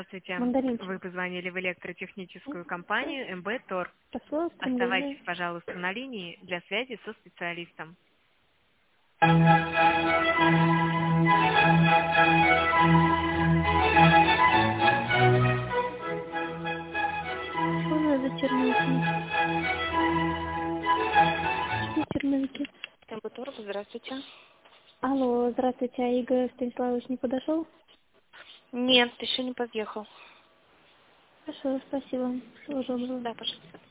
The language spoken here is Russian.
Здравствуйте. Мандаринчик. Вы позвонили в электротехническую компанию МБ ТОР. Прошло Оставайтесь, стремление. пожалуйста, на линии для связи со специалистом. Что у нас за черновики? Что черновики? МБ ТОР, здравствуйте. Алло, здравствуйте, а Игорь Станиславович не подошел? Нет, еще не подъехал. Хорошо, спасибо. Всего доброго. Да, пожалуйста.